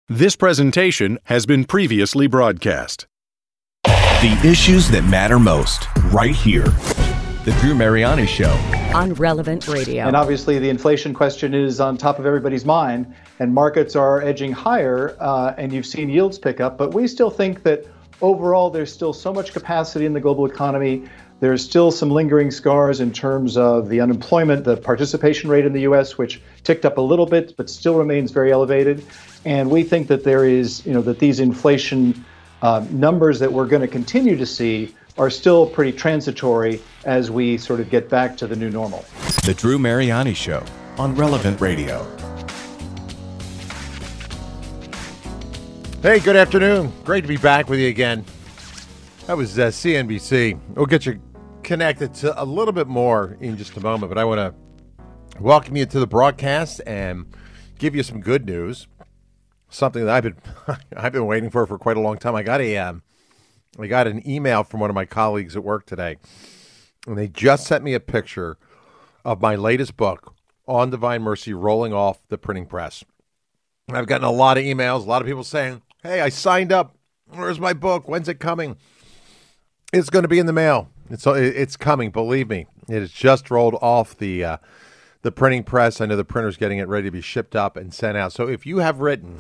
This presentation has been previously broadcast. The issues that matter most, right here. The Drew Mariani Show. On Relevant Radio. And obviously the inflation question is on top of everybody's mind, and markets are edging higher, and you've seen yields pick up. But we still think that overall there's still so much capacity in the global economy. There's still some lingering scars in terms of the unemployment, the participation rate in the U.S., which ticked up a little bit, but still remains very elevated. And we think that there is, that these inflation numbers that we're going to continue to see are still pretty transitory as we sort of get back to the new normal. The Drew Mariani Show on Relevant Radio. Hey, good afternoon. Great to be back with you again. That was CNBC. We'll get you connected to a little bit more in just a moment, but I want to welcome you to the broadcast and give you some good news. Something that I've been waiting for quite a long time. I got an email from one of my colleagues at work today, and they just sent me a picture of my latest book, On Divine Mercy, rolling off the printing press. I've gotten a lot of emails, a lot of people saying, "Hey, I signed up. Where's my book? When's it coming?" It's going to be in the mail. It's coming. Believe me, it has just rolled off the printing press. I know the printer's getting it ready to be shipped up and sent out. So if you have written,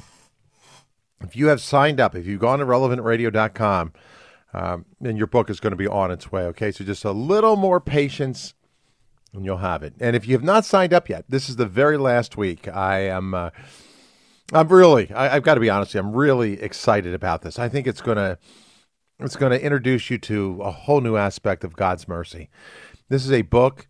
if you have signed up, if you've gone to relevantradio.com, then your book is going to be on its way. Okay, so just a little more patience, and you'll have it. And if you have not signed up yet, this is the very last week. I've got to be honest with you, I'm really excited about this. I think it's going to introduce you to a whole new aspect of God's mercy. This is a book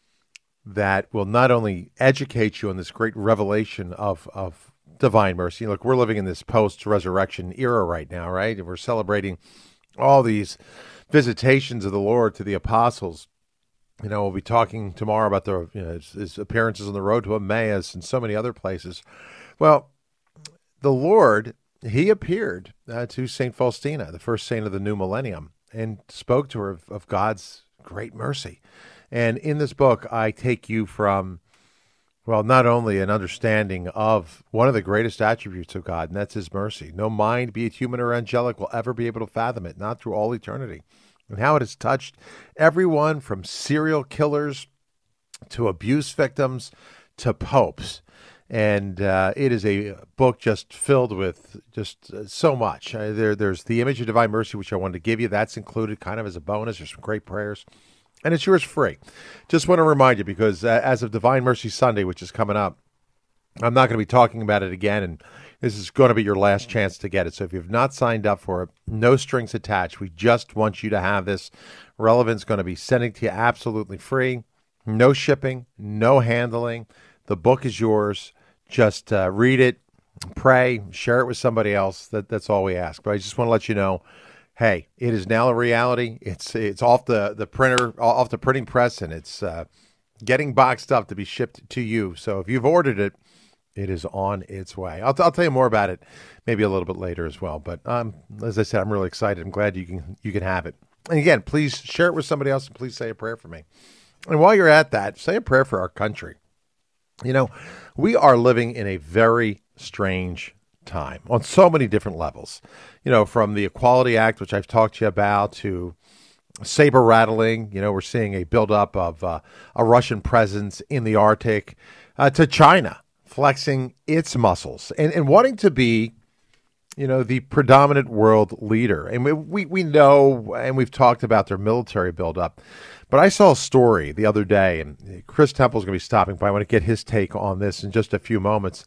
that will not only educate you on this great revelation of divine mercy. Look, we're living in this post-resurrection era right now, right? And we're celebrating all these visitations of the Lord to the apostles. We'll be talking tomorrow about his appearances on the road to Emmaus and so many other places. Well, the Lord, he appeared to St. Faustina, the first saint of the new millennium, and spoke to her of God's great mercy. And in this book, I take you from, not only an understanding of one of the greatest attributes of God, and that's his mercy. No mind, be it human or angelic, will ever be able to fathom it, not through all eternity. And how it has touched everyone from serial killers to abuse victims to popes. And it is a book just filled with just so much. There's the image of divine mercy, which I wanted to give you. That's included kind of as a bonus. There's some great prayers. And it's yours free. Just want to remind you, because as of Divine Mercy Sunday, which is coming up, I'm not going to be talking about it again, and this is going to be your last chance to get it. So if you've not signed up for it, no strings attached. We just want you to have this. Relevant's going to be sending to you absolutely free. No shipping, no handling. The book is yours. Just read it, pray, share it with somebody else. That's all we ask. But I just want to let you know, hey, it is now a reality. It's off the printer, off the printing press, and it's getting boxed up to be shipped to you. So if you've ordered it, it is on its way. I'll tell you more about it maybe a little bit later as well. But as I said, I'm really excited. I'm glad you can have it. And again, please share it with somebody else, and please say a prayer for me. And while you're at that, say a prayer for our country. We are living in a very strange time on so many different levels, from the Equality Act, which I've talked to you about, to saber rattling. We're seeing a buildup of a Russian presence in the Arctic, to China flexing its muscles and wanting to be, the predominant world leader. And we know, and we've talked about their military buildup. But I saw a story the other day, and Chris Temple's going to be stopping by. I want to get his take on this in just a few moments,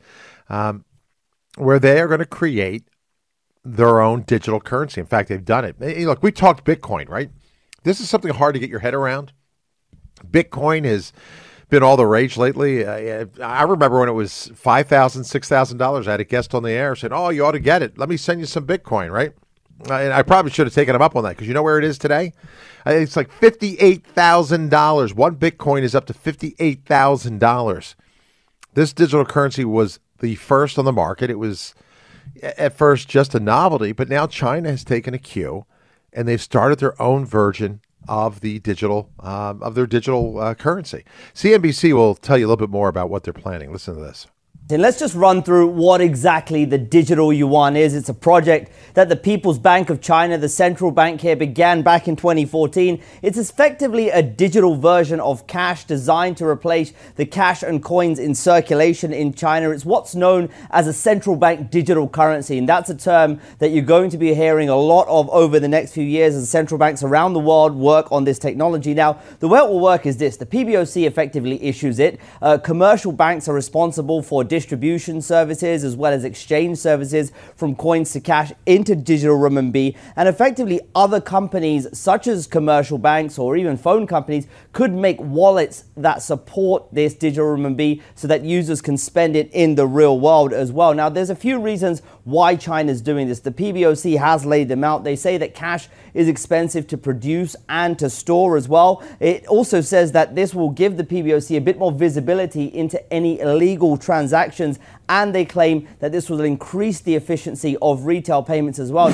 where they are going to create their own digital currency. In fact, they've done it. Hey, look, we talked Bitcoin, right? This is something hard to get your head around. Bitcoin has been all the rage lately. I remember when it was $5,000, $6,000. I had a guest on the air said, "Oh, you ought to get it. Let me send you some Bitcoin," right? And I probably should have taken him up on that, because you know where it is today? It's like $58,000. One Bitcoin is up to $58,000. This digital currency was the first on the market. It was at first just a novelty, but now China has taken a cue, and they've started their own version of the digital currency. CNBC will tell you a little bit more about what they're planning. Listen to this. And let's just run through what exactly the digital yuan is. It's a project that the People's Bank of China, the central bank here, began back in 2014. It's effectively a digital version of cash designed to replace the cash and coins in circulation in China. It's what's known as a central bank digital currency, and that's a term that you're going to be hearing a lot of over the next few years as central banks around the world work on this technology. Now, the way it will work is this. The PBOC effectively issues it. Commercial banks are responsible for distribution services as well as exchange services from coins to cash into digital renminbi, and effectively other companies such as commercial banks or even phone companies could make wallets that support this digital renminbi so that users can spend it in the real world as well. Now, there's a few reasons why China's doing this. The PBOC has laid them out. They say that cash is expensive to produce and to store as well. It also says that this will give the PBOC a bit more visibility into any illegal transactions, and they claim that this will increase the efficiency of retail payments as well.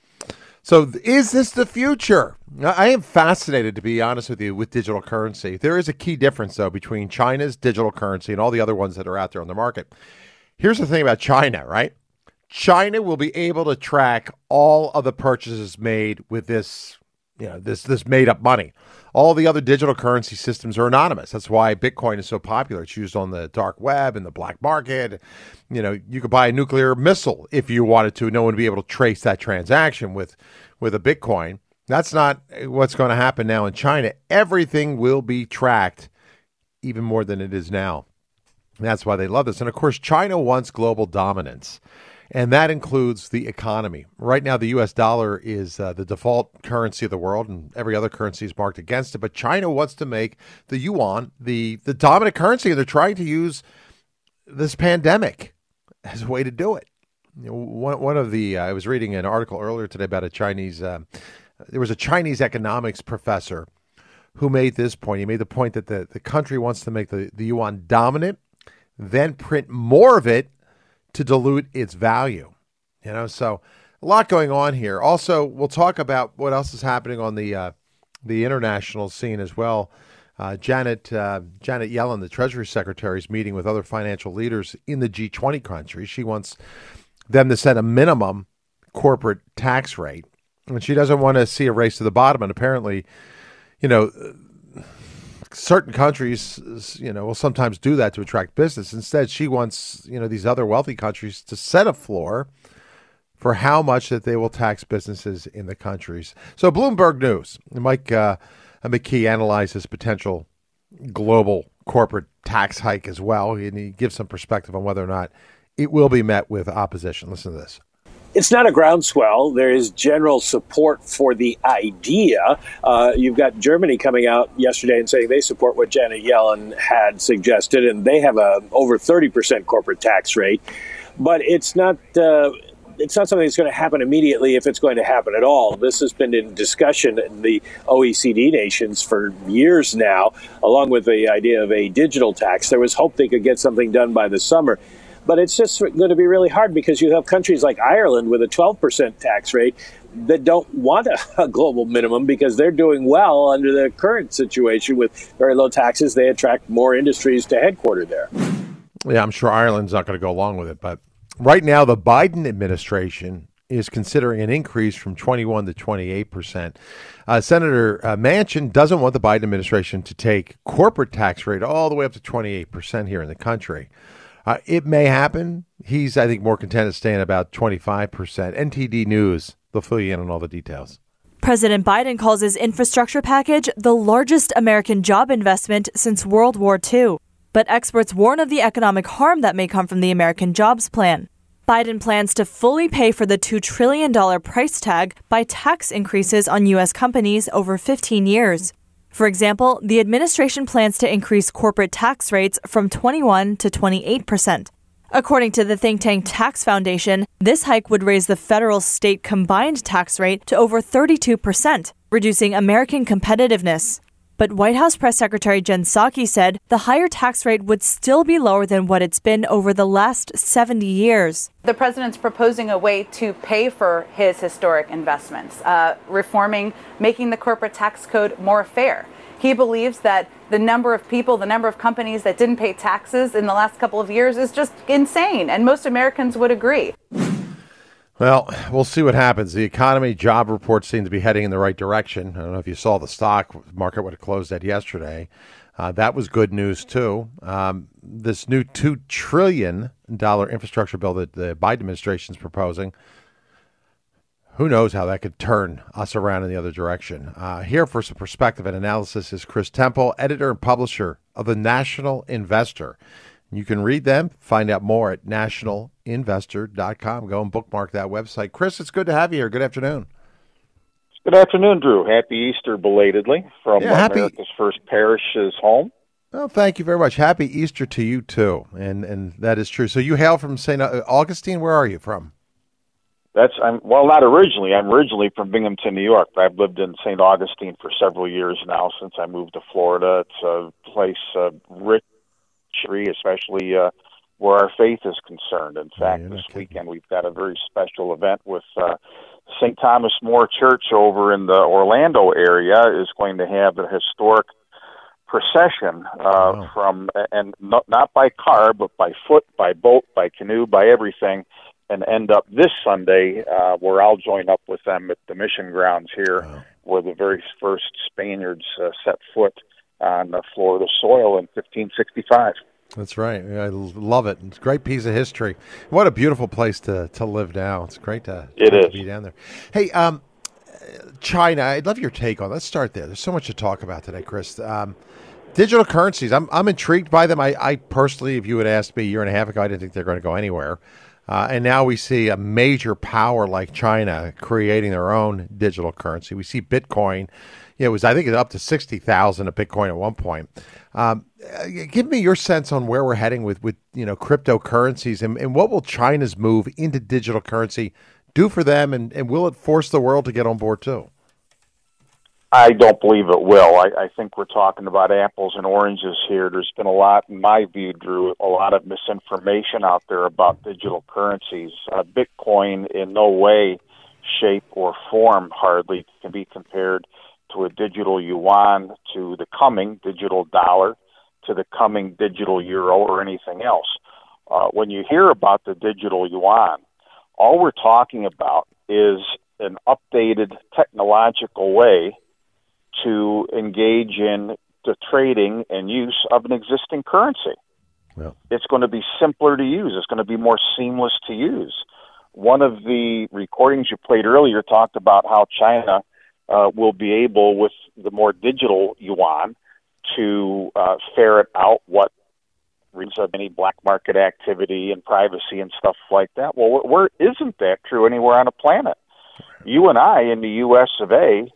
So is this the future? I am fascinated, to be honest with you, with digital currency. There is a key difference, though, between China's digital currency and all the other ones that are out there on the market. Here's the thing about China, right? China will be able to track all of the purchases made with this, this made-up money. All the other digital currency systems are anonymous. That's why Bitcoin is so popular. It's used on the dark web and the black market. You could buy a nuclear missile if you wanted to. No one would be able to trace that transaction with a Bitcoin. That's not what's going to happen now in China. Everything will be tracked even more than it is now. And that's why they love this. And, of course, China wants global dominance. And that includes the economy. Right now, the U.S. dollar is the default currency of the world, and every other currency is marked against it. But China wants to make the yuan the dominant currency, and they're trying to use this pandemic as a way to do it. One of the I was reading an article earlier today about a Chinese. There was a Chinese economics professor who made this point. He made the point that the country wants to make the yuan dominant, then print more of it to dilute its value. So a lot going on here. Also, we'll talk about what else is happening on the international scene as well. Janet Yellen, the Treasury Secretary, is meeting with other financial leaders in the G20 countries. She wants them to set a minimum corporate tax rate, and she doesn't want to see a race to the bottom. And apparently, certain countries, will sometimes do that to attract business. Instead, she wants, these other wealthy countries to set a floor for how much that they will tax businesses in the countries. So Bloomberg News, Mike McKee analyzed this potential global corporate tax hike as well, and he gives some perspective on whether or not it will be met with opposition. Listen to this. It's not a groundswell. There is general support for the idea. You've got Germany coming out yesterday and saying they support what Janet Yellen had suggested, and they have a over 30% corporate tax rate. But it's not something that's going to happen immediately, if it's going to happen at all. This has been in discussion in the OECD nations for years now, along with the idea of a digital tax. There was hope they could get something done by the summer. But it's just going to be really hard because you have countries like Ireland with a 12% tax rate that don't want a global minimum because they're doing well under the current situation with very low taxes. They attract more industries to headquarter there. Yeah, I'm sure Ireland's not going to go along with it. But right now, the Biden administration is considering an increase from 21 to 28%. Senator Manchin doesn't want the Biden administration to take corporate tax rate all the way up to 28% here in the country. It may happen. He's, I think, more content to stay in about 25%. NTD News, they'll fill you in on all the details. President Biden calls his infrastructure package the largest American job investment since World War II. But experts warn of the economic harm that may come from the American Jobs Plan. Biden plans to fully pay for the $2 trillion price tag by tax increases on U.S. companies over 15 years. For example, the administration plans to increase corporate tax rates from 21 to 28%. According to the think tank Tax Foundation, this hike would raise the federal-state combined tax rate to over 32%, reducing American competitiveness. But White House Press Secretary Jen Psaki said the higher tax rate would still be lower than what it's been over the last 70 years. The president's proposing a way to pay for his historic investments, reforming, making the corporate tax code more fair. He believes that the number of people, the number of companies that didn't pay taxes in the last couple of years is just insane, and most Americans would agree. Well, we'll see what happens. The economy job reports seem to be heading in the right direction. I don't know if you saw the stock market, what it closed at yesterday. That was good news, too. This new $2 trillion infrastructure bill that the Biden administration is proposing, who knows how that could turn us around in the other direction. Here for some perspective and analysis is Chris Temple, editor and publisher of the National Investor. You can read them, find out more at nationalinvestor.com. Go and bookmark that website. Chris, it's good to have you here. Good afternoon. Good afternoon, Drew. Happy Easter belatedly from America's First Parish's home. Well, thank you very much. Happy Easter to you, too. And that is true. So you hail from St. Augustine. Where are you from? Not originally. I'm originally from Binghamton, New York, but I've lived in St. Augustine for several years now since I moved to Florida. It's a place rich, especially where our faith is concerned. In fact, this weekend we've got a very special event with St. Thomas More Church over in the Orlando area is going to have a historic procession from, and not by car, but by foot, by boat, by canoe, by everything, and end up this Sunday where I'll join up with them at the mission grounds here, where the very first Spaniards set foot on Florida soil in 1565. That's right. I love it. It's a great piece of history. What a beautiful place to live now. It's great to be down there. Hey, China, I'd love your take on. Let's start there. There's so much to talk about today, Chris. Digital currencies, I'm intrigued by them. I personally, if you had asked me a year and a half ago, I didn't think they're going to go anywhere. And now we see a major power like China creating their own digital currency. We see Bitcoin. It was, I think, up to 60,000 a Bitcoin at one point. Give me your sense on where we're heading with cryptocurrencies, and what will China's move into digital currency do for them, and will it force the world to get on board too? I don't believe it will. I think we're talking about apples and oranges here. There's been a lot, in my view, Drew, a lot of misinformation out there about digital currencies. Bitcoin in no way, shape, or form hardly can be compared to a digital yuan, to the coming digital dollar, to the coming digital euro, or anything else. When you hear about the digital yuan, all we're talking about is an updated technological way to engage in the trading and use of an existing currency. Well, it's going to be simpler to use. It's going to be more seamless to use. One of the recordings you played earlier talked about how China will be able, with the more digital yuan, to ferret out what reads of any black market activity and privacy and stuff like that. Well, where isn't that true anywhere on the planet? You and I in the U.S. of A.,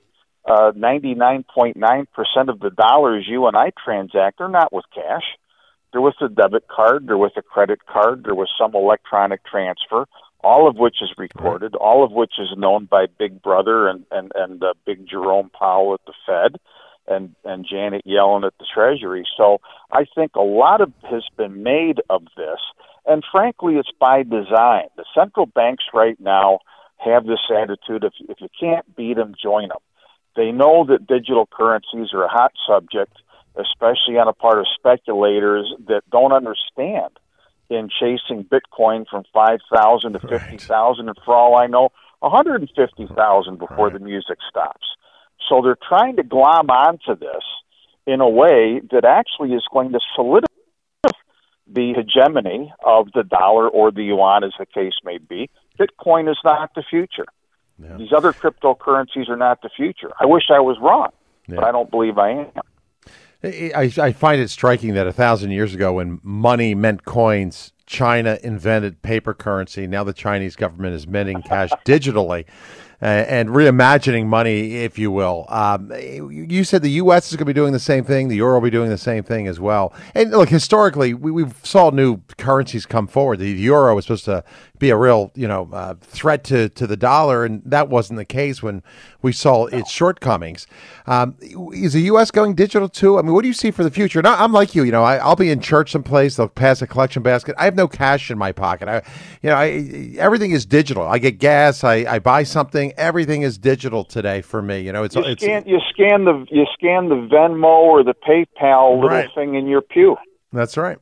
99.9% of the dollars you and I transact are not with cash. They're with a debit card, they're with a credit card, they're with some electronic transfer, all of which is recorded, all of which is known by Big Brother and Big Jerome Powell at the Fed and Janet Yellen at the Treasury. So I think a lot of has been made of this, and frankly, it's by design. The central banks right now have this attitude, if you can't beat them, join them. They know that digital currencies are a hot subject, especially on a part of speculators that don't understand in chasing Bitcoin from 5,000 to 50,000, and for all I know, 150,000 before the music stops. So they're trying to glom onto this in a way that actually is going to solidify the hegemony of the dollar or the yuan, as the case may be. Bitcoin is not the future. Yeah. These other cryptocurrencies are not the future. I wish I was wrong, but I don't believe I am. I find it striking that 1,000 years ago, when money meant coins, China invented paper currency. Now the Chinese government is minting cash digitally and reimagining money, if you will. You said the U.S. is going to be doing the same thing. The euro will be doing the same thing as well. And look, historically, we saw new currencies come forward. The euro was supposed to be a real, threat to the dollar, and that wasn't the case when we saw its shortcomings. Is the U.S. going digital too? I mean, what do you see for the future? And I'm like you. I'll be in church someplace. They'll pass a collection basket. I have no cash in my pocket. Everything is digital. I get gas. I buy something. everything is digital today for me. You scan the Venmo or the PayPal little thing in your pew. That's right.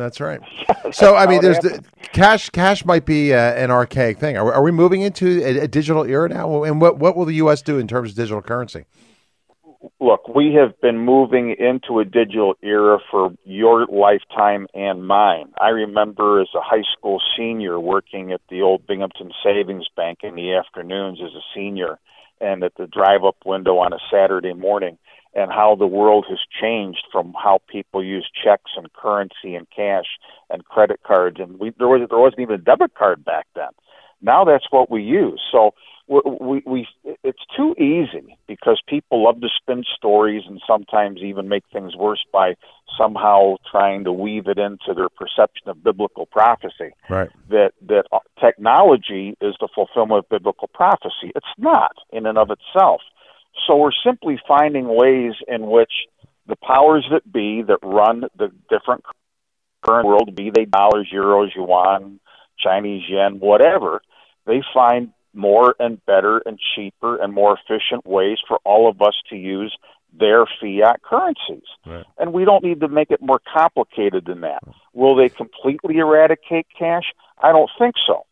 So I mean, there's cash might be an archaic thing. Are we moving into a digital era now? And what will the U.S. do in terms of digital currency? Look, we have been moving into a digital era for your lifetime and mine. I remember as a high school senior working at the old Binghamton Savings Bank in the afternoons as a senior and at the drive-up window on a Saturday morning, and how the world has changed from how people use checks and currency and cash and credit cards. And there wasn't even a debit card back then. Now that's what we use. So it's too easy because people love to spin stories and sometimes even make things worse by somehow trying to weave it into their perception of biblical prophecy. Right. That technology is the fulfillment of biblical prophecy. It's not in and of itself. So we're simply finding ways in which the powers that be that run the different current world, be they dollars, euros, yuan, Chinese yen, whatever, they find more and better and cheaper and more efficient ways for all of us to use their fiat currencies. Right. And we don't need to make it more complicated than that. Will they completely eradicate cash? I don't think so.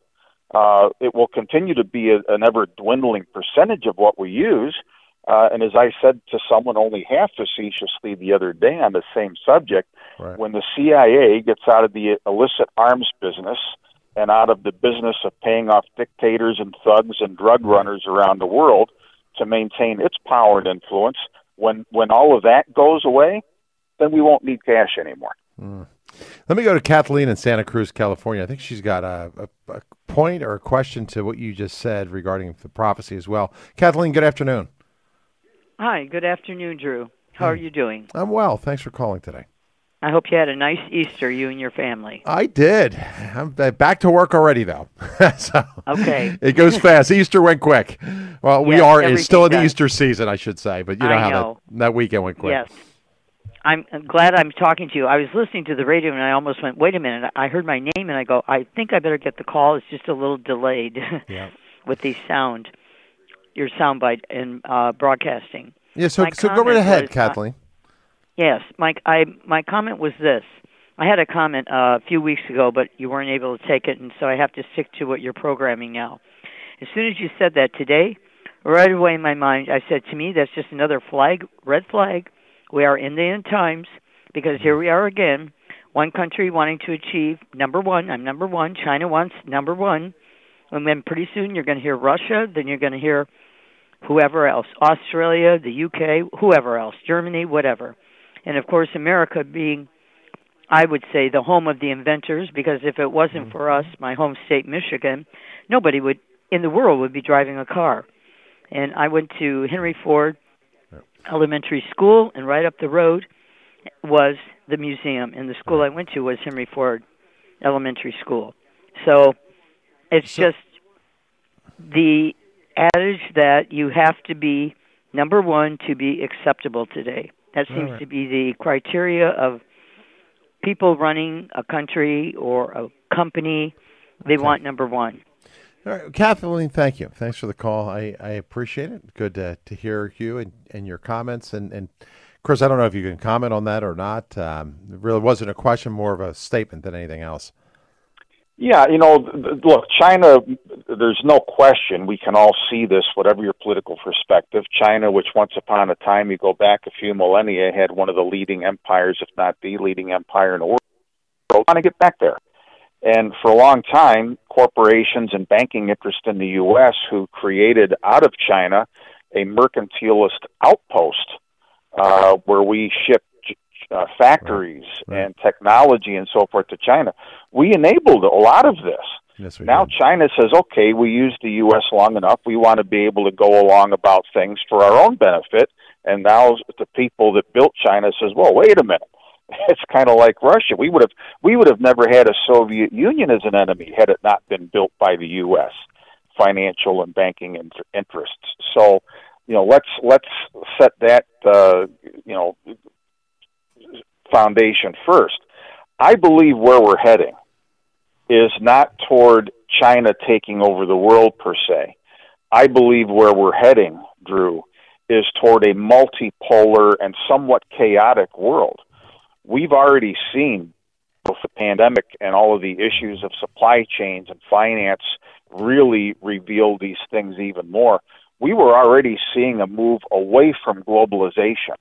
It will continue to be an ever-dwindling percentage of what we use. And as I said to someone only half facetiously the other day on the same subject, when the CIA gets out of the illicit arms business and out of the business of paying off dictators and thugs and drug runners around the world to maintain its power and influence, when all of that goes away, then we won't need cash anymore. Let me go to Kathleen in Santa Cruz, California. I think she's got a point or a question to what you just said regarding the prophecy as well. Kathleen, good afternoon. Hi, good afternoon, Drew. How are you doing? I'm well. Thanks for calling today. I hope you had a nice Easter, you and your family. I did. I'm back to work already, though. So okay. It goes fast. Easter went quick. Well, it's still in the Easter season, I should say, but you know how that weekend went quick. Yes. I'm glad I'm talking to you. I was listening to the radio, and I almost went, wait a minute. I heard my name, and I go, I think I better get the call. It's just a little delayed with the sound. Your soundbite in broadcasting. Yeah, so go right ahead, Kathleen. Yes, my comment was this. I had a comment a few weeks ago, but you weren't able to take it, and so I have to stick to what you're programming now. As soon as you said that today, right away in my mind, I said, to me, that's just another red flag. We are in the end times, because here we are again, one country wanting to achieve number one. I'm number one. China wants number one. And then pretty soon you're going to hear Russia, then you're going to hear whoever else, Australia, the UK, whoever else, Germany, whatever. And, of course, America being, I would say, the home of the inventors, because if it wasn't for us, my home state, Michigan, nobody in the world would be driving a car. And I went to Henry Ford Elementary School, and right up the road was the museum. And the school I went to was Henry Ford Elementary School. So it's just the adage that you have to be number one to be acceptable today. That seems to be the criteria of people running a country or a company. They want number one. All right, Kathleen, thank you. Thanks for the call. I appreciate it. Good to hear you and your comments. And Chris, I don't know if you can comment on that or not. It really wasn't a question, more of a statement than anything else. Yeah, look, China, there's no question, we can all see this, whatever your political perspective. China, which once upon a time, you go back a few millennia, had one of the leading empires, if not the leading empire in the world, want to get back there. And for a long time, corporations and banking interest in the U.S. who created out of China a mercantilist outpost where we shipped factories and technology and so forth to China. We enabled a lot of this. Yes, now did. China says, okay, we used the U.S. long enough. We want to be able to go along about things for our own benefit. And now the people that built China says, well, wait a minute. It's kind of like Russia. We would have never had a Soviet Union as an enemy had it not been built by the U.S. financial and banking interests. So, let's set that foundation first. I believe where we're heading is not toward China taking over the world per se, I believe where we're heading, Drew, is toward a multipolar and somewhat chaotic world. We've already seen both the pandemic and all of the issues of supply chains and finance really reveal these things even more. We were already seeing a move away from globalization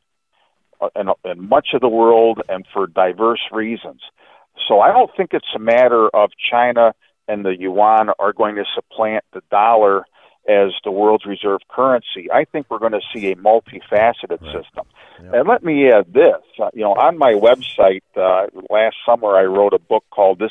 in much of the world and for diverse reasons. So I don't think it's a matter of China and the yuan are going to supplant the dollar as the world's reserve currency. I think we're going to see a multifaceted system. Yep. And let me add this. On my website last summer, I wrote a book called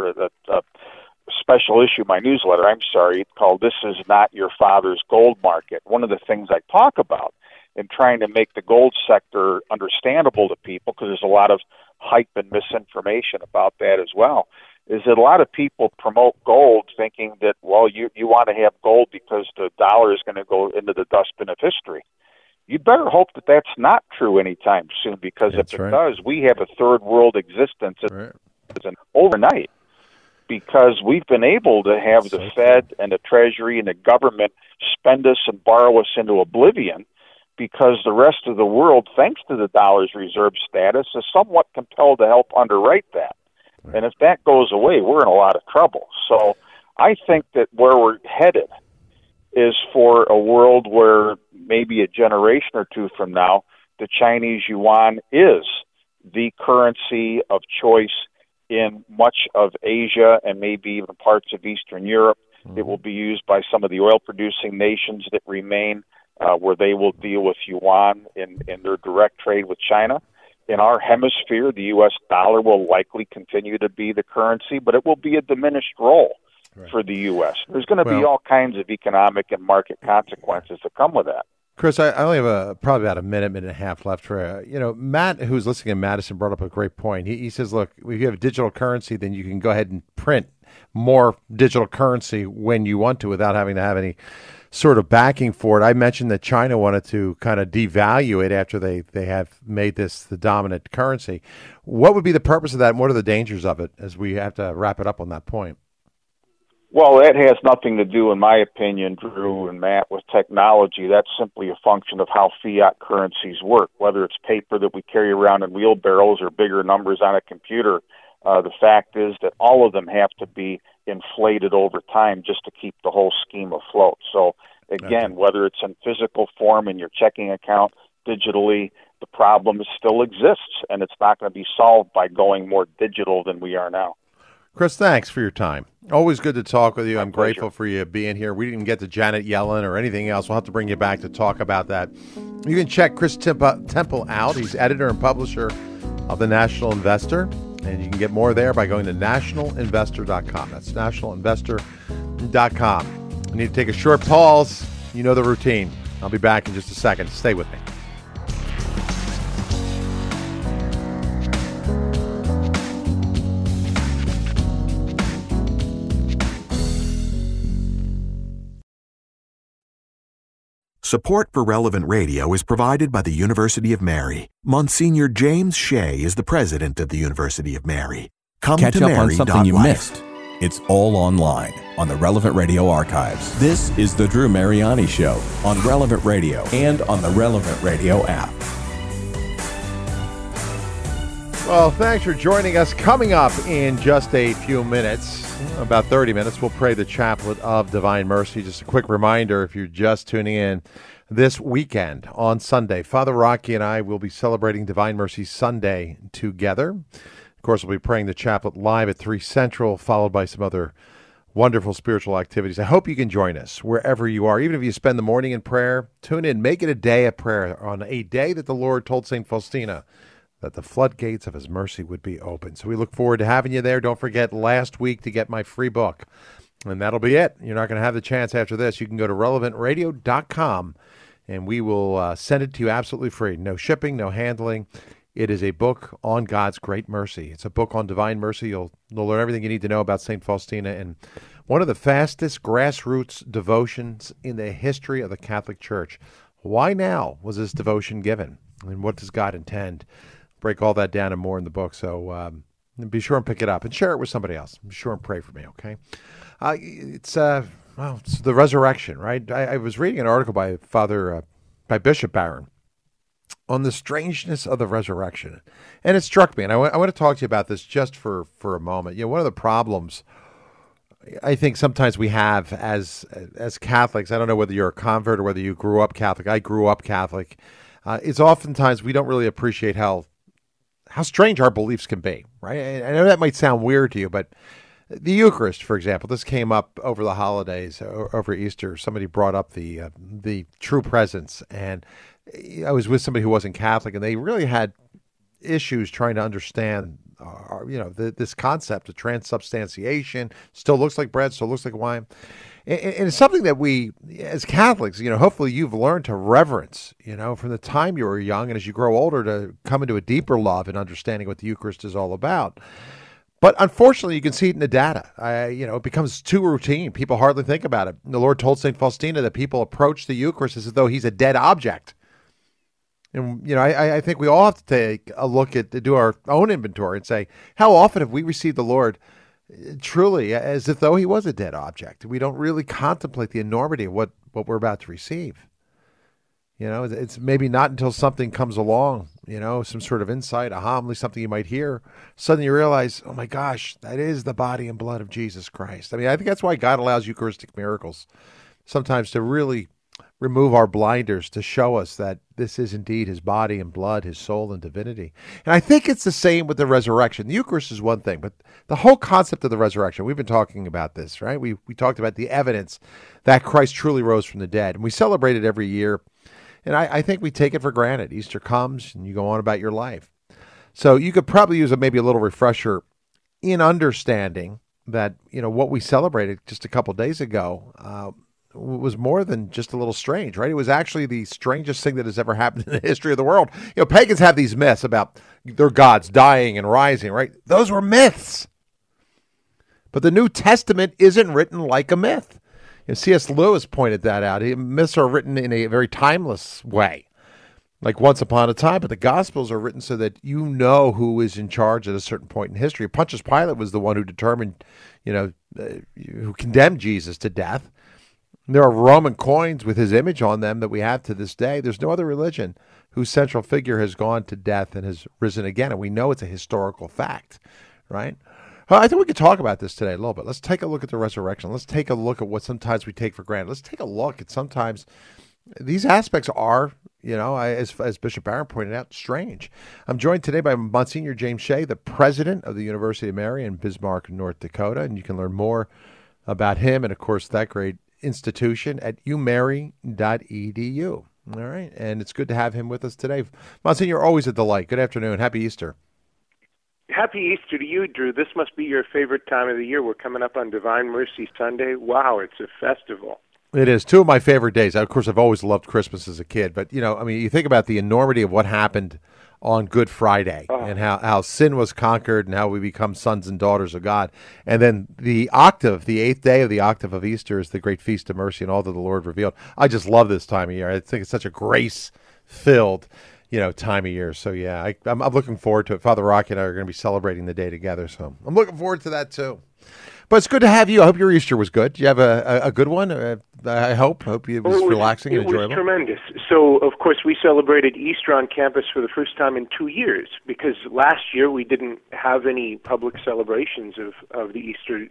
a special issue, my newsletter, called This Is Not Your Father's Gold Market. One of the things I talk about in trying to make the gold sector understandable to people, because there's a lot of hype and misinformation about that as well, is that a lot of people promote gold thinking that, well, you want to have gold because the dollar is going to go into the dustbin of history. You'd better hope that that's not true anytime soon, because if it does, we have a third world existence overnight, because we've been able to have the Fed and the Treasury and the government spend us and borrow us into oblivion, because the rest of the world, thanks to the dollar's reserve status, is somewhat compelled to help underwrite that. And if that goes away, we're in a lot of trouble. So I think that where we're headed is for a world where maybe a generation or two from now, the Chinese yuan is the currency of choice in much of Asia and maybe even parts of Eastern Europe. Mm-hmm. It will be used by some of the oil-producing nations that remain, where they will deal with yuan in their direct trade with China. In our hemisphere, the U.S. dollar will likely continue to be the currency, but it will be a diminished role for the U.S. There's going to be all kinds of economic and market consequences that come with that. Chris, I only have probably about a minute and a half left for Matt, who's listening in Madison, brought up a great point. He says, look, if you have digital currency, then you can go ahead and print more digital currency when you want to without having to have any sort of backing for it. I mentioned that China wanted to kind of devalue it after they have made this the dominant currency. What would be the purpose of that, and what are the dangers of it, as we have to wrap it up on that point? Well, that has nothing to do, in my opinion, Drew and Matt, with technology. That's simply a function of how fiat currencies work, whether it's paper that we carry around in wheelbarrows or bigger numbers on a computer. The fact is that all of them have to be inflated over time just to keep the whole scheme afloat. So, again, whether it's in physical form in your checking account, digitally, the problem still exists, and it's not going to be solved by going more digital than we are now. Chris, thanks for your time. Always good to talk with you. I'm grateful for you being here. We didn't get to Janet Yellen or anything else. We'll have to bring you back to talk about that. You can check Chris Temple out. He's editor and publisher of The National Investor, and you can get more there by going to nationalinvestor.com. That's nationalinvestor.com. I need to take a short pause. You know the routine. I'll be back in just a second. Stay with me. Support for Relevant Radio is provided by the University of Mary. Monsignor James Shea is the president of the University of Mary. Come Catch to up on something you Mary.life. missed. It's all online on the Relevant Radio archives. This is the Drew Mariani Show on Relevant Radio and on the Relevant Radio app. Well, thanks for joining us. Coming up in just a few minutes, about 30 minutes, we'll pray the Chaplet of Divine Mercy. Just a quick reminder, if you're just tuning in, this weekend on Sunday, Father Rocky and I will be celebrating Divine Mercy Sunday together. Of course, we'll be praying the Chaplet live at 3 Central, followed by some other wonderful spiritual activities. I hope you can join us wherever you are. Even if you spend the morning in prayer, tune in. Make it a day of prayer on a day that the Lord told St. Faustina that the floodgates of his mercy would be open. So we look forward to having you there. Don't forget last week to get my free book. And that'll be it. You're not going to have the chance after this. You can go to relevantradio.com and we will send it to you absolutely free. No shipping, no handling. It is a book on God's great mercy. It's a book on divine mercy. You'll learn everything you need to know about St. Faustina and one of the fastest grassroots devotions in the history of the Catholic Church. Why now was this devotion given? And what does God intend? Break all that down and more in the book. So be sure and pick it up and share it with somebody else. Be sure and pray for me, okay? I'm Well, it's the resurrection, right? I was reading an article by by Bishop Barron on the strangeness of the resurrection. And it struck me, and I want to talk to you about this just for a moment. One of the problems I think sometimes we have as Catholics, I don't know whether you're a convert or whether you grew up Catholic. I grew up Catholic. It's oftentimes we don't really appreciate how strange our beliefs can be, right? I know that might sound weird to you, but the Eucharist, for example, this came up over the holidays, over Easter. Somebody brought up the true presence, and I was with somebody who wasn't Catholic, and they really had issues trying to understand, this concept of transubstantiation. Still looks like bread, still looks like wine. And it's something that we, as Catholics, hopefully you've learned to reverence, from the time you were young, and as you grow older, to come into a deeper love and understanding what the Eucharist is all about. But unfortunately, you can see it in the data. It becomes too routine. People hardly think about it. The Lord told St. Faustina that people approach the Eucharist as though he's a dead object. And, I think we all have to take a look do our own inventory and say, how often have we received the Lord truly as if though he was a dead object? We don't really contemplate the enormity of what we're about to receive. It's maybe not until something comes along, some sort of insight, a homily, something you might hear. Suddenly you realize, oh my gosh, that is the body and blood of Jesus Christ. I think that's why God allows Eucharistic miracles sometimes, to really remove our blinders, to show us that this is indeed his body and blood, his soul and divinity. And I think it's the same with the resurrection. The Eucharist is one thing, but the whole concept of the resurrection, we've been talking about this, right? We talked about the evidence that Christ truly rose from the dead, and we celebrate it every year. And I think we take it for granted. Easter comes and you go on about your life. So you could probably use maybe a little refresher in understanding that, what we celebrated just a couple days ago was more than just a little strange, right? It was actually the strangest thing that has ever happened in the history of the world. Pagans have these myths about their gods dying and rising, right? Those were myths. But the New Testament isn't written like a myth. C.S. Lewis pointed that out. Myths are written in a very timeless way, like once upon a time, but the Gospels are written so that who is in charge at a certain point in history. Pontius Pilate was the one who determined, who condemned Jesus to death. There are Roman coins with his image on them that we have to this day. There's no other religion whose central figure has gone to death and has risen again, and we know it's a historical fact, right? I think we could talk about this today a little bit. Let's take a look at the resurrection. Let's take a look at what sometimes we take for granted. Let's take a look at sometimes these aspects are, as Bishop Barron pointed out, strange. I'm joined today by Monsignor James Shea, the president of the University of Mary in Bismarck, North Dakota, and you can learn more about him and, of course, that great institution at umary.edu. All right, and it's good to have him with us today. Monsignor, always a delight. Good afternoon. Happy Easter. Happy Easter to you, Drew. This must be your favorite time of the year. We're coming up on Divine Mercy Sunday. Wow, it's a festival. It is. Two of my favorite days. Of course, I've always loved Christmas as a kid, but, you think about the enormity of what happened on Good Friday and how sin was conquered and how we become sons and daughters of God. And then the octave, the eighth day of the octave of Easter is the great feast of mercy and all that the Lord revealed. I just love this time of year. I think it's such a grace-filled time of year. So, yeah, I'm looking forward to it. Father Rocky and I are going to be celebrating the day together, so I'm looking forward to that, too. But it's good to have you. I hope your Easter was good. Did you have a good one? I hope it was relaxing and enjoyable. It was tremendous. So, of course, we celebrated Easter on campus for the first time in 2 years, because last year we didn't have any public celebrations of the Easter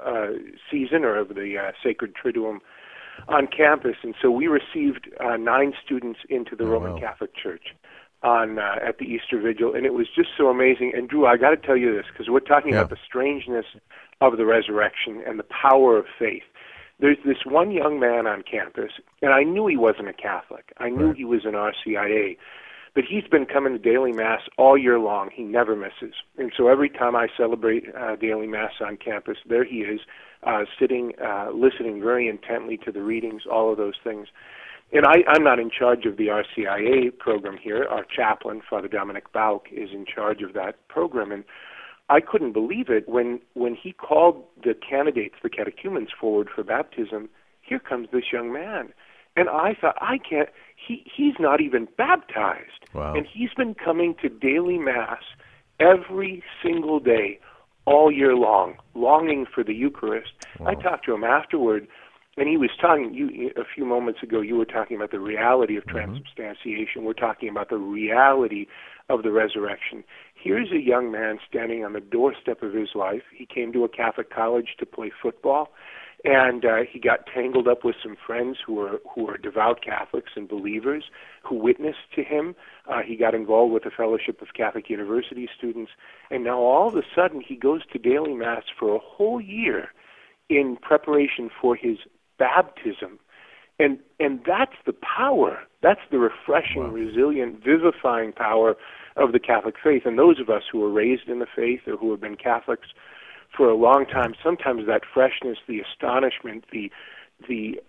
season or of the Sacred Triduum on campus. And so we received 9 students into the Roman Catholic Church at the Easter Vigil, and it was just so amazing. And Drew, I got to tell you this, because we're talking about the strangeness of the resurrection and the power of faith. There's this one young man on campus, and I knew he wasn't a Catholic. I knew he was an RCIA, but he's been coming to daily Mass all year long. He never misses. And so every time I celebrate daily Mass on campus, there he is, sitting, listening very intently to the readings, all of those things. And I'm not in charge of the RCIA program here. Our chaplain, Father Dominic Bauk, is in charge of that program. And I couldn't believe it when he called the candidates, the catechumens, forward for baptism. Here comes this young man. And I thought, he's not even baptized. Wow. And he's been coming to daily Mass every single day, all year long, longing for the Eucharist. Wow. I talked to him afterward, And he was talking, a few moments ago, you were talking about the reality of transubstantiation. We're talking about the reality of the resurrection. Here's a young man standing on the doorstep of his life. He came to a Catholic college to play football, and he got tangled up with some friends who were devout Catholics and believers who witnessed to him. He got involved with the Fellowship of Catholic University Students, and now all of a sudden he goes to daily Mass for a whole year in preparation for his baptism. And that's the power. That's the refreshing, resilient, vivifying power of the Catholic faith. And those of us who were raised in the faith or who have been Catholics for a long time, sometimes that freshness, the astonishment, the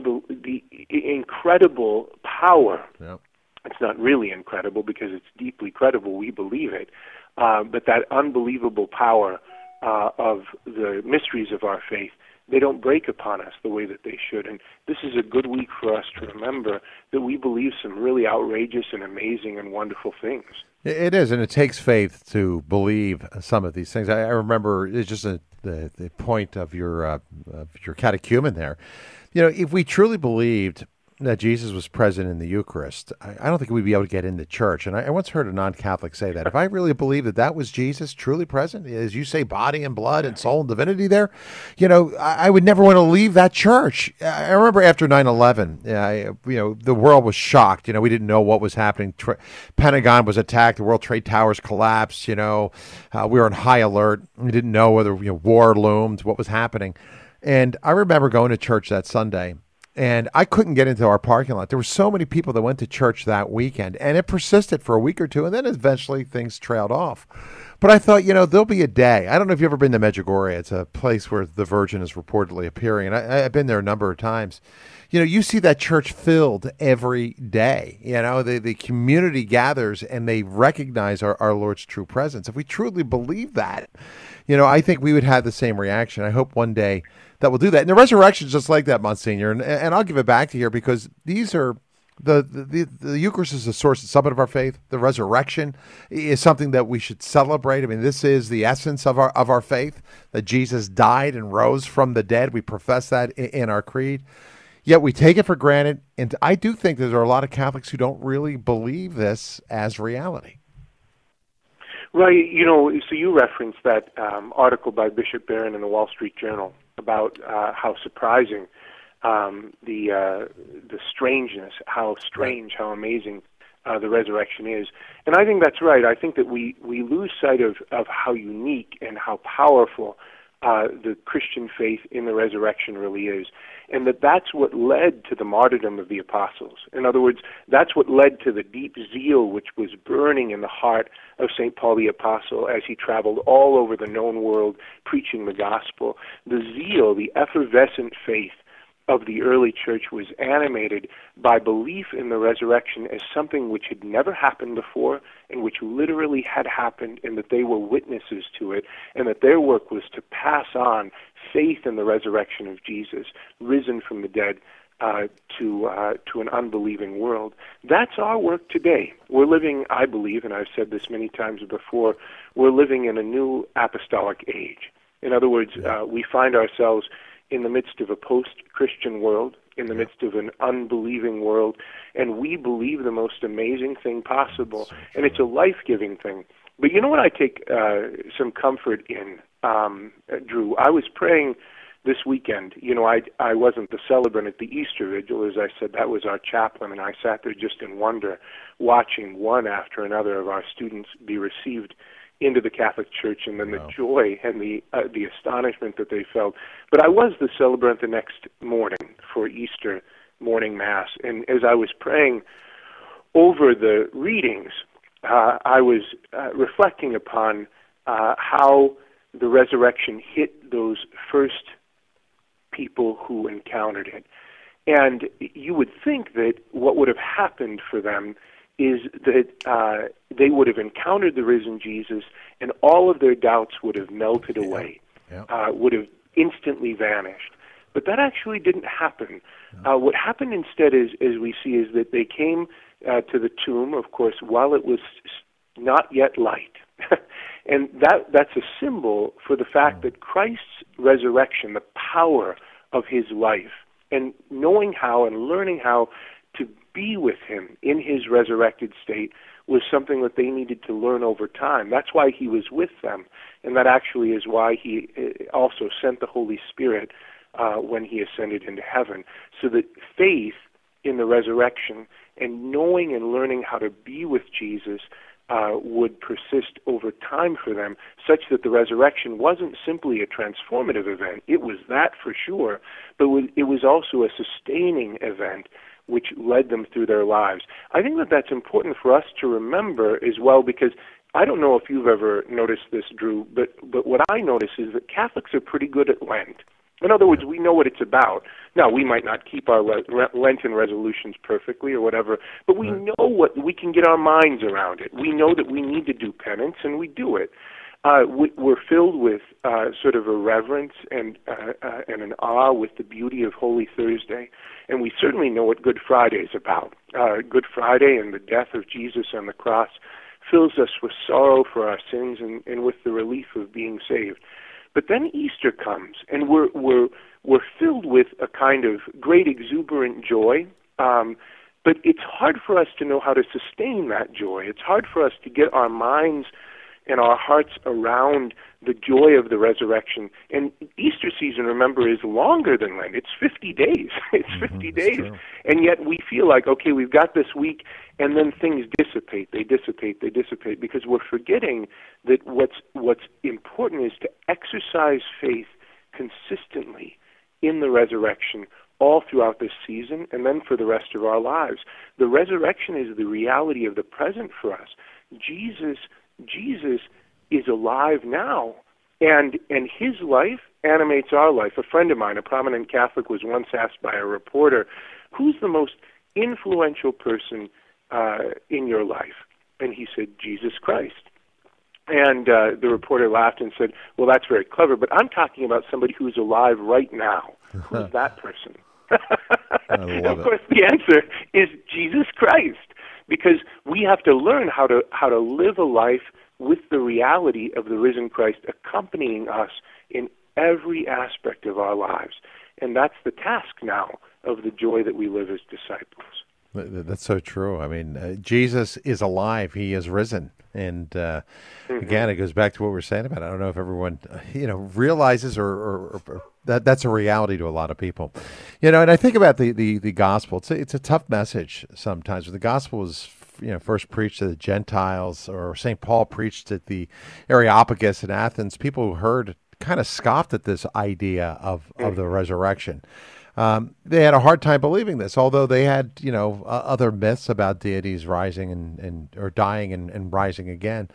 incredible power. Yep. It's not really incredible because it's deeply credible. We believe it. But that unbelievable power of the mysteries of our faith, they don't break upon us the way that they should. And this is a good week for us to remember that we believe some really outrageous and amazing and wonderful things. It is, and it takes faith to believe some of these things. I remember it's just the point of your catechumen there. You know, if we truly believed that Jesus was present in the Eucharist, I don't think we'd be able to get into church. And I once heard a non-Catholic say that. If I really believed that was Jesus truly present, as you say, body and blood and soul and divinity there, you know, I would never want to leave that church. I remember after 9/11, the world was shocked. You know, we didn't know what was happening. Pentagon was attacked. The World Trade Towers collapsed. You know, we were on high alert. We didn't know whether war loomed, what was happening. And I remember going to church that Sunday, and I couldn't get into our parking lot. There were so many people that went to church that weekend, and it persisted for a week or two, and then eventually things trailed off. But I thought, there'll be a day. I don't know if you've ever been to Medjugorje. It's a place where the Virgin is reportedly appearing, and I've been there a number of times. You see that church filled every day. The community gathers, and they recognize our Lord's true presence. If we truly believe that, I think we would have the same reaction. I hope one day that will do that. And the resurrection is just like that, Monsignor. And I'll give it back to you because these are the Eucharist is the source and summit of our faith. The resurrection is something that we should celebrate. I mean, this is the essence of our faith, that Jesus died and rose from the dead. We profess that in our creed. Yet we take it for granted. And I do think that there are a lot of Catholics who don't really believe this as reality. Right. So you referenced that article by Bishop Barron in the Wall Street Journal about how surprising the strangeness, how strange, how amazing the resurrection is. And I think that's right. I think that we lose sight of how unique and how powerful the Christian faith in the resurrection really is. And that's what led to the martyrdom of the apostles. In other words, that's what led to the deep zeal which was burning in the heart of St. Paul the Apostle as he traveled all over the known world preaching the gospel. The zeal, the effervescent faith of the early church was animated by belief in the resurrection as something which had never happened before and which literally had happened, and that they were witnesses to it, and that their work was to pass on faith in the resurrection of Jesus, risen from the dead, to an unbelieving world. That's our work today. We're living, I believe, and I've said this many times before, we're living in a new apostolic age. In other words, we find ourselves in the midst of a post-Christian world, in the midst of an unbelieving world, and we believe the most amazing thing possible, and it's a life-giving thing. But you know what I take some comfort in, Drew? I was praying this weekend. I wasn't the celebrant at the Easter Vigil. As I said, that was our chaplain, and I sat there just in wonder, watching one after another of our students be received into the Catholic Church, and then the joy and the astonishment that they felt. But I was the celebrant the next morning for Easter morning Mass, and as I was praying over the readings, I was reflecting upon how the resurrection hit those first people who encountered it. And you would think that what would have happened for them is that they would have encountered the risen Jesus, and all of their doubts would have melted away, would have instantly vanished. But that actually didn't happen. What happened instead is, as we see, is that they came to the tomb, of course, while it was not yet light. And that's a symbol for the fact that Christ's resurrection, the power of his life, And knowing how and learning how to be with him in his resurrected state was something that they needed to learn over time. That's why he was with them, and that actually is why he also sent the Holy Spirit when he ascended into heaven, so that faith in the resurrection and knowing and learning how to be with Jesus would persist over time for them, such that the resurrection wasn't simply a transformative event. It was that for sure, but it was also a sustaining event which led them through their lives. I think that that's important for us to remember as well, because I don't know if you've ever noticed this, Drew, but what I notice is that Catholics are pretty good at Lent. In other words, we know what it's about. Now, we might not keep our Lenten resolutions perfectly or whatever, but we know what we can get our minds around it. We know that we need to do penance, and we do it. We're filled with sort of a reverence and an awe with the beauty of Holy Thursday, and we certainly know what Good Friday is about. Good Friday and the death of Jesus on the cross fills us with sorrow for our sins and with the relief of being saved. But then Easter comes, and we're filled with a kind of great exuberant joy, but it's hard for us to know how to sustain that joy. It's hard for us to get our minds and our hearts around the joy of the resurrection. And Easter season, remember, is longer than Lent. It's 50 days. It's 50 days. True. And yet we feel like, okay, we've got this week, and then things dissipate. They dissipate, because we're forgetting that what's important is to exercise faith consistently in the resurrection all throughout this season and then for the rest of our lives. The resurrection is the reality of the present for us. Jesus is alive now, and his life animates our life. A friend of mine, a prominent Catholic, was once asked by a reporter, who's the most influential person in your life? And he said, Jesus Christ. And the reporter laughed and said, well, that's very clever, but I'm talking about somebody who's alive right now. Who's that person? Of course, the answer is Jesus Christ, because we have to learn how to live a life with the reality of the risen Christ accompanying us in every aspect of our lives. And that's the task now of the joy that we live as disciples. That's so true. I mean, Jesus is alive. He is risen. And again, it goes back to what we were saying about it. I don't know if everyone, realizes or that's a reality to a lot of people. And I think about the gospel. It's a tough message sometimes. The gospel was first preached to the Gentiles, or St. Paul preached at the Areopagus in Athens. People who heard kind of scoffed at this idea of the resurrection. They had a hard time believing this, although they had, other myths about deities rising or dying and rising again.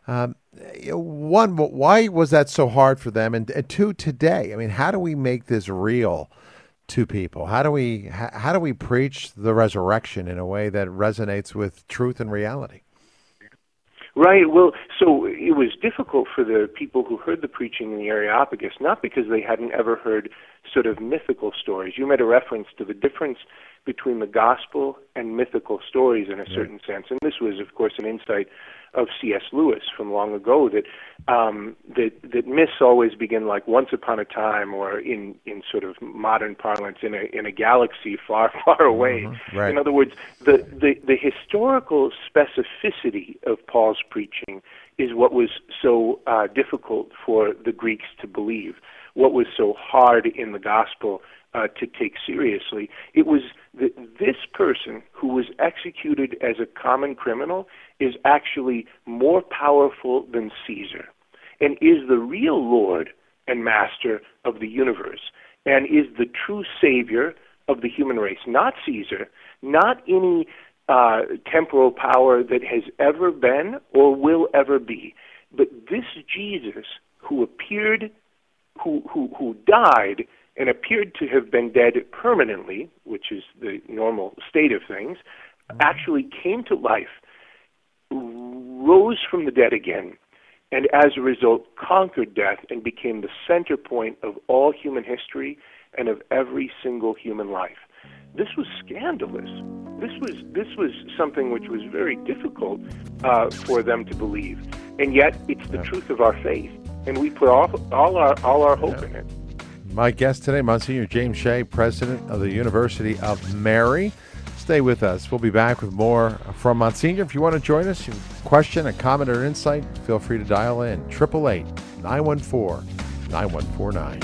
One, why was that so hard for them? And two, today, I mean, how do we make this real to people? How do we preach the resurrection in a way that resonates with truth and reality? Right. Well, so it was difficult for the people who heard the preaching in the Areopagus, not because they hadn't ever heard sort of mythical stories. You made a reference to the difference between the gospel and mythical stories in a certain sense. And this was, of course, an insight of C.S. Lewis from long ago, that myths always begin like once upon a time, or in sort of modern parlance, in a galaxy far, far away. Mm-hmm. Right. In other words, the historical specificity of Paul's preaching is what was so difficult for the Greeks to believe, what was so hard in the gospel to take seriously. It was this person who was executed as a common criminal is actually more powerful than Caesar, and is the real Lord and Master of the universe, and is the true Savior of the human race, not Caesar, not any temporal power that has ever been or will ever be, but this Jesus who appeared, who died, and appeared to have been dead permanently, which is the normal state of things, actually came to life, rose from the dead again, and as a result conquered death and became the center point of all human history and of every single human life. This was scandalous. This was something which was very difficult for them to believe, and yet it's the truth of our faith, and we put all our hope in it. My guest today, Monsignor James Shea, president of the University of Mary. Stay with us. We'll be back with more from Monsignor. If you want to join us, you have a question, a comment, or an insight, feel free to dial in. 888-914-9149.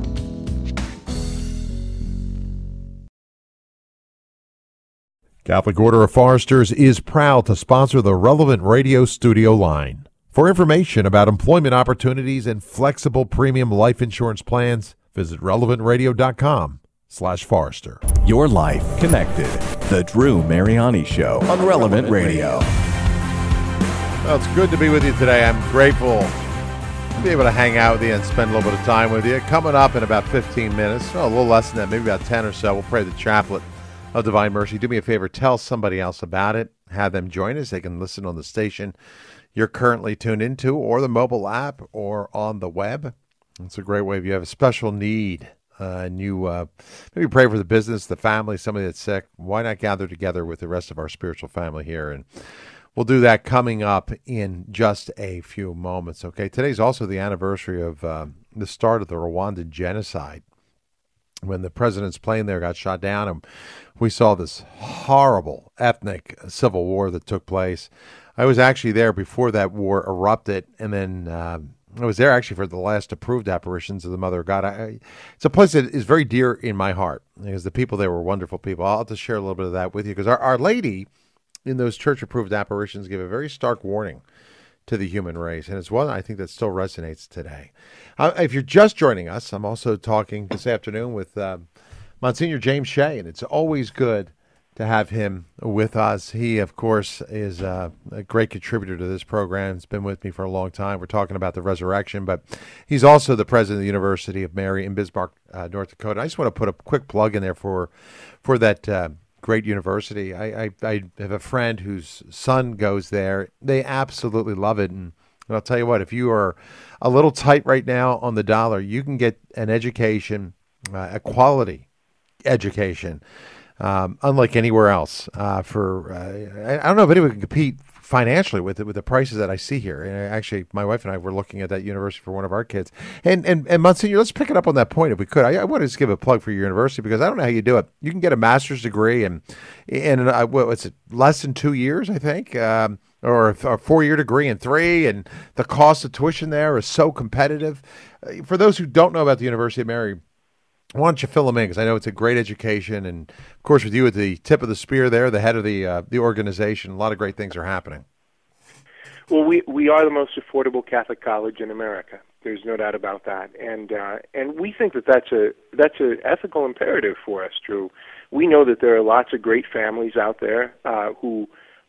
Catholic Order of Foresters is proud to sponsor the Relevant Radio studio line. For information about employment opportunities and flexible premium life insurance plans, visit relevantradio.com/Forester. Your life connected. The Drew Mariani Show on Relevant Radio. Well, it's good to be with you today. I'm grateful to be able to hang out with you and spend a little bit of time with you. Coming up in about 15 minutes, a little less than that, maybe about 10 or so, we'll pray the chaplet of Divine Mercy. Do me a favor, tell somebody else about it. Have them join us. They can listen on the station you're currently tuned into, or the mobile app, or on the web. It's a great way if you have a special need and you maybe pray for the business, the family, somebody that's sick. Why not gather together with the rest of our spiritual family here? And we'll do that coming up in just a few moments. Okay, today's also the anniversary of the start of the Rwandan genocide, when the president's plane there got shot down, and we saw this horrible ethnic civil war that took place. I was actually there before that war erupted, and then I was there actually for the last approved apparitions of the Mother of God. It's a place that is very dear in my heart, because the people there were wonderful people. I'll just share a little bit of that with you, because Our Lady in those church-approved apparitions gave a very stark warning to the human race, and it's one I think that still resonates today. If you're just joining us, I'm also talking this afternoon with Monsignor James Shea, and it's always good to have him with us. He, of course, is a great contributor to this program. He's been with me for a long time. We're talking about the resurrection, but he's also the president of the University of Mary in Bismarck, North Dakota. I just want to put a quick plug in there for that great university. I have a friend whose son goes there. They absolutely love it, and I'll tell you what, if you are a little tight right now on the dollar, you can get an education, a quality education, unlike anywhere else. I don't know if anyone can compete financially with the prices that I see here. And actually, my wife and I were looking at that university for one of our kids. And Monsignor, let's pick it up on that point if we could. I want to just give a plug for your university, because I don't know how you do it. You can get a master's degree in what's it, less than 2 years, I think, or a 4-year degree in 3, and the cost of tuition there is so competitive. For those who don't know about the University of Mary, why don't you fill them in, because I know it's a great education, and of course with you at the tip of the spear there, the head of the organization, a lot of great things are happening. Well, we are the most affordable Catholic college in America. There's no doubt about that, and we think that's a ethical imperative for us, Drew. We know that there are lots of great families out there who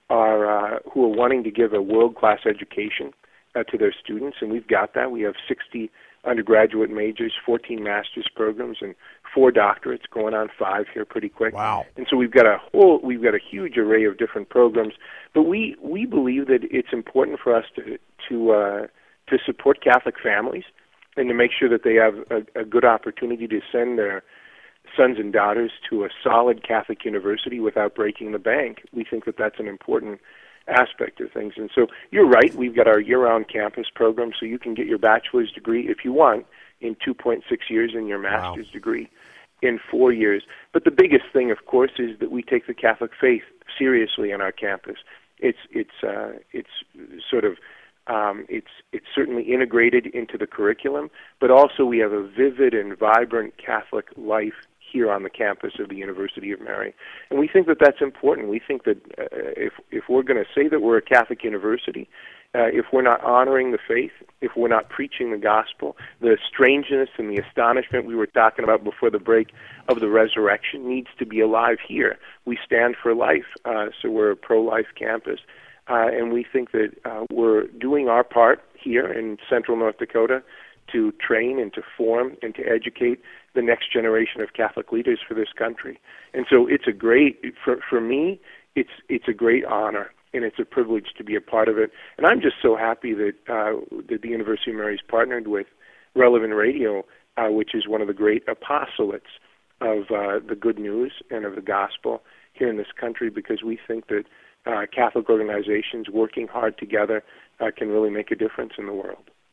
are wanting to give a world-class education to their students, and we've got that. We have 60 undergraduate majors, 14 master's programs, and 4 doctorates, going on 5 here pretty quick. Wow! And so we've got a huge array of different programs. But we believe that it's important for us to support Catholic families and to make sure that they have a good opportunity to send their sons and daughters to a solid Catholic university without breaking the bank. We think that that's an important aspect of things. And so you're right, we've got our year-round campus program, so you can get your bachelor's degree, if you want, in 2.6 years, and your master's degree in 4 years. But the biggest thing, of course, is that we take the Catholic faith seriously on our campus. It's certainly integrated into the curriculum, but also we have a vivid and vibrant Catholic life here on the campus of the University of Mary. And we think that that's important. We think that if we're going to say that we're a Catholic university, if we're not honoring the faith, if we're not preaching the gospel, the strangeness and the astonishment we were talking about before the break of the resurrection needs to be alive here. We stand for life, so we're a pro-life campus. And we think that we're doing our part here in central North Dakota to train and to form and to educate the next generation of Catholic leaders for this country. And so it's a great, for me, it's a great honor, and it's a privilege to be a part of it. And I'm just so happy that the University of Mary's partnered with Relevant Radio, which is one of the great apostolates of the good news and of the gospel here in this country, because we think that Catholic organizations working hard together can really make a difference in the world.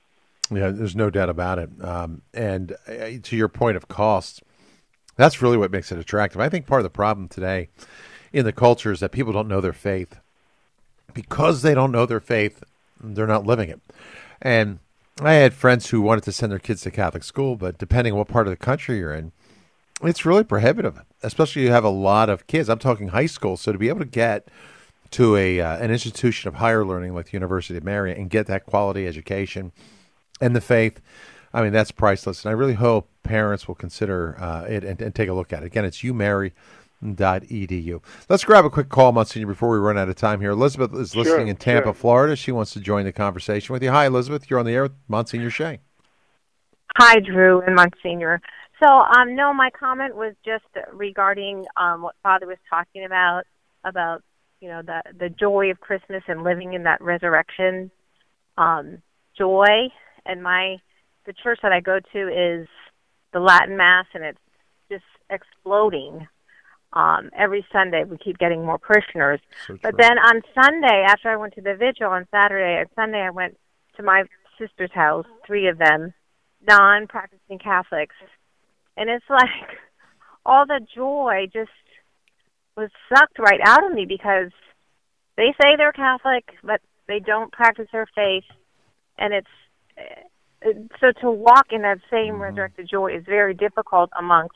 Yeah, there's no doubt about it. And to your point of cost, that's really what makes it attractive. I think part of the problem today in the culture is that people don't know their faith. Because they don't know their faith, they're not living it. And I had friends who wanted to send their kids to Catholic school, but depending on what part of the country you're in, it's really prohibitive, especially you have a lot of kids. I'm talking high school. So to be able to get to an institution of higher learning like the University of Mary and get that quality education and the faith, I mean, that's priceless. And I really hope parents will consider it and take a look at it. Again, it's umary.edu. Let's grab a quick call, Monsignor, before we run out of time here. Elizabeth is listening in Tampa, Florida. She wants to join the conversation with you. Hi, Elizabeth. You're on the air with Monsignor Shea. Hi, Drew and Monsignor. So, no, my comment was just regarding what Father was talking about the joy of Christmas and living in that resurrection joy. And the church that I go to is the Latin Mass, and it's just exploding. Every Sunday we keep getting more parishioners. But then on Sunday, after I went to the vigil on Saturday, and Sunday I went to my sister's house, 3 of them, non-practicing Catholics. And it's like all the joy just was sucked right out of me because they say they're Catholic, but they don't practice their faith. And so to walk in that same resurrected joy is very difficult amongst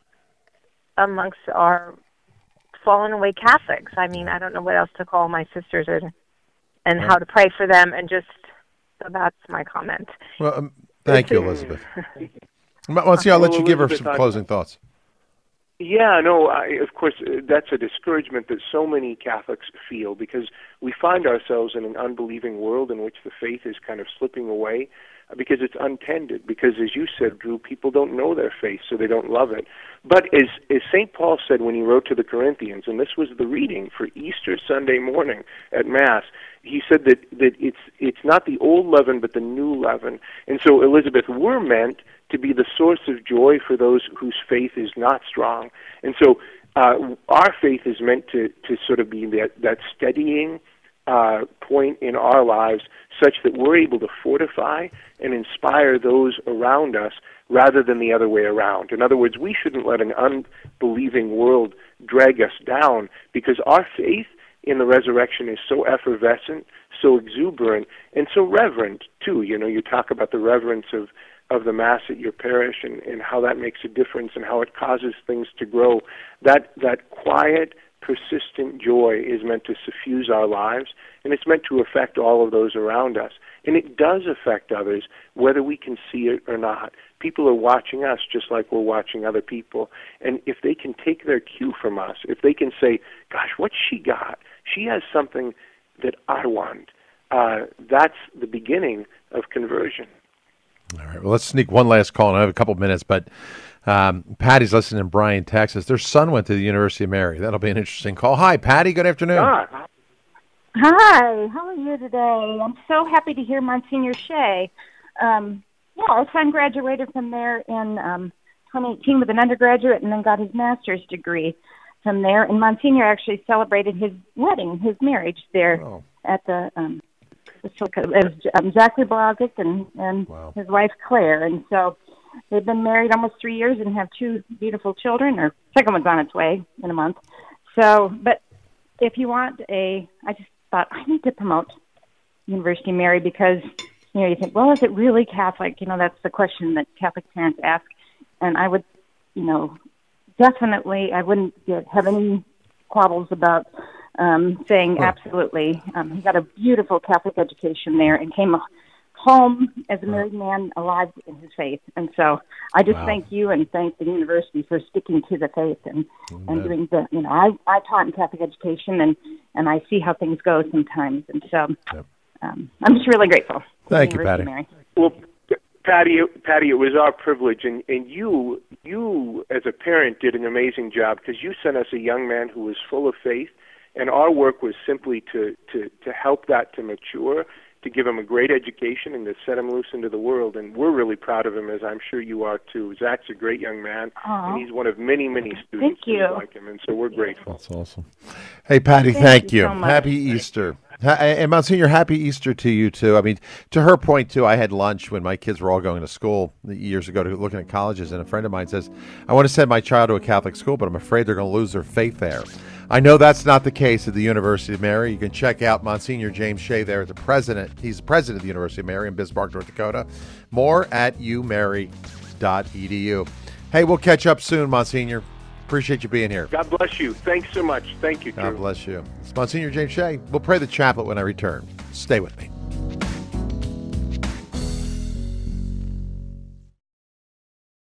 our fallen away Catholics. I mean, I don't know what else to call my sisters and how to pray for them. And so that's my comment. Well, thank you, Elizabeth. Monsignor, I'll let you give her some closing thoughts. Yeah, no, of course, that's a discouragement that so many Catholics feel because we find ourselves in an unbelieving world in which the faith is kind of slipping away because it's untended. Because, as you said, Drew, people don't know their faith, so they don't love it. But as St. Paul said when he wrote to the Corinthians, and this was the reading for Easter Sunday morning at Mass, he said that it's not the old leaven but the new leaven. And so, Elizabeth, we're meant to be the source of joy for those whose faith is not strong. And so our faith is meant to sort of be that steadying point in our lives such that we're able to fortify and inspire those around us rather than the other way around. In other words, we shouldn't let an unbelieving world drag us down because our faith in the resurrection is so effervescent, so exuberant, and so reverent, too. You know, you talk about the reverence of the Mass at your parish and how that makes a difference and how it causes things to grow. That quiet, persistent joy is meant to suffuse our lives, and it's meant to affect all of those around us. And it does affect others, whether we can see it or not. People are watching us just like we're watching other people. And if they can take their cue from us, if they can say, gosh, what's she got? She has something that I want. That's the beginning of conversion. All right. Well, let's sneak one last call, and I have a couple of minutes. But Patty's listening in Bryan, Texas. Their son went to the University of Mary. That'll be an interesting call. Hi, Patty. Good afternoon. Hi. How are you today? I'm so happy to hear Monsignor Shea. Our son graduated from there in 2018 with an undergraduate and then got his master's degree from there. And Monsignor actually celebrated his wedding, his marriage there at the Zachary Borogic and his wife Claire. And so they've been married almost 3 years and have 2 beautiful children. Or second one's on its way in a month. So, but if you want I just thought I need to promote University of Mary because, you know, you think, well, is it really Catholic? You know, that's the question that Catholic parents ask. And I would, you know, definitely, I wouldn't have any quabbles about saying absolutely. He got a beautiful Catholic education there and came home as a married man alive in his faith. And so I just thank you and thank the university for sticking to the faith and doing the, you know, I taught in Catholic education and I see how things go sometimes. And so I'm just really grateful. Thank you, Patty. Well, Patty, it was our privilege, and you as a parent did an amazing job because you sent us a young man who was full of faith, and our work was simply to help that to mature, to give him a great education, and to set him loose into the world. And we're really proud of him, as I'm sure you are too. Zach's a great young man, and he's one of many, many students who like him, and so we're grateful. That's awesome. Hey, Patty, thank you. So much. Happy Easter. And Monsignor, happy Easter to you, too. I mean, to her point, too, I had lunch when my kids were all going to school years ago, looking at colleges, and a friend of mine says, I want to send my child to a Catholic school, but I'm afraid they're going to lose their faith there. I know that's not the case at the University of Mary. You can check out Monsignor James Shea there as the president. He's the president of the University of Mary in Bismarck, North Dakota. More at umary.edu. Hey, we'll catch up soon, Monsignor. Appreciate you being here. God bless you. Thanks so much. Thank you, Drew. God bless you. It's Monsignor James Shea. We'll pray the chaplet when I return. Stay with me.